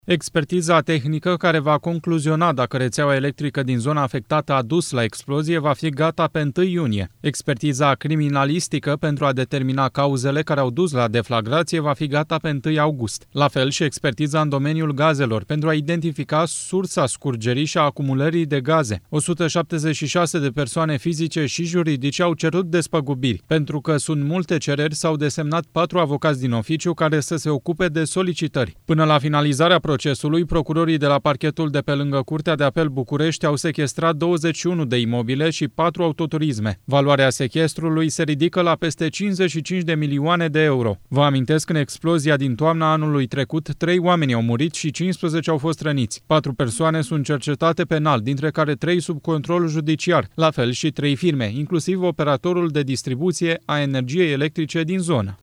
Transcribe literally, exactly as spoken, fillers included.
Expertiza tehnică care va concluziona dacă rețeaua electrică din zona afectată a dus la explozie va fi gata pe întâi iunie. Expertiza criminalistică pentru a determina cauzele care au dus la deflagrație va fi gata pe întâi august. La fel și expertiza în domeniul gazelor pentru a identifica sursa scurgerii și a acumulării de gaze. o sută șaptezeci și șase de persoane fizice și juridice au cerut despăgubiri. Pentru că sunt multe cereri, s-au desemnat patru avocați din oficiu care să se ocupe de solicitări. Până la finalizarea procesului, procurorii de la parchetul de pe lângă Curtea de Apel București au sechestrat douăzeci și unu de imobile și patru autoturisme. Valoarea sechestrului se ridică la peste cincizeci și cinci de milioane de euro. Vă amintesc că în explozia din toamna anului trecut, trei oameni au murit și cincisprezece au fost răniți. Patru persoane sunt cercetate penal, dintre care trei sub control judiciar, la fel și trei firme, inclusiv operatorul de distribuție a energiei electrice din zonă.